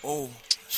Oh,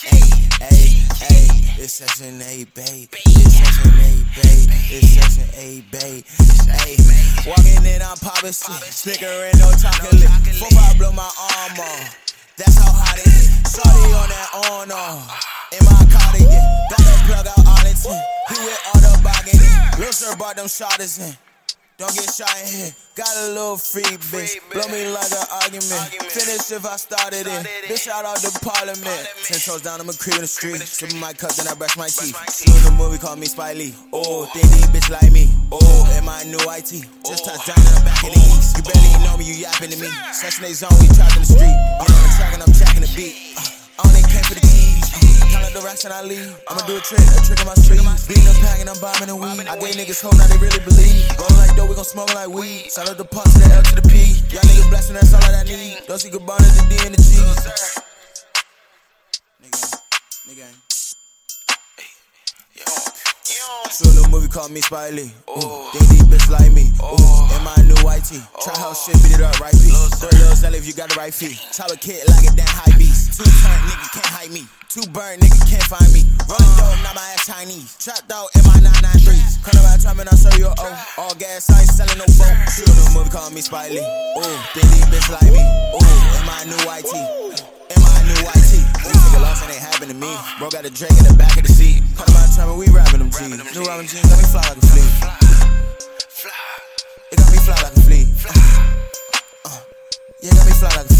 ayy, it's Section 8, babe. It's Section 8, babe. It's Section 8, babe. Ayy, walking in, I'm popping shit. Snicker and no chocolate. 4-5 blow my arm off. That's how hot it is. Shorty on that on-off. In my cardigan, got to plug out Arlington. He with all the bargaining. Lil' sir brought them shorties in. Don't get shot in here. Got a little free bitch. Blow me like an argument. Finish if I started it. Bitch out of the parliament. 10 toes down, I'm a creep in the street. Sippin' my cup, then I brush my teeth. See in the movie, call me Spike Lee. Oh, think these bitch like me. Oh, in my new IT. Just touched down in the back of the east. You barely know me, you yapping to me. Section 8 zone, we trapped in the street. Get on the track and I'm tracking the beat. I only came for the keys. Count up the racks and I leave. I'ma do a trick in my street. Beating the pack and I'm bombing the weed. I gave niggas hope, now they really believe. Rollin' like dough, we gon' smoke like weed. Shout out the pump to the L to the P. Y'all niggas blessing, that's all that I need. Don't see good bonus, the D and the G. Nigga. So the movie called me Spike Lee. Think these bitch like me. In my new IT. Try house shit, beat it up, right feet. Throw a little Zelly if you got the right feet. Chop a kid like a damn high beast. 2 turn, nigga can't hide me. 2 burn, nigga can't find me. Rollin' dope, not my ass Chinese. Trapped out in my 993s. Come about time and I'll show you a O. All gas, I ain't selling no boat. So the movie called me Spike Lee. Think these bitch like me. In my new IT. In my new IT. Nigga lost and ain't happen to me. Bro got a Drake in the back of the seat. Come about time and we rapping them G's. New Robin jeans got me fly like a flea. It got me fly like a flea. Yeah, got me fly like a flea.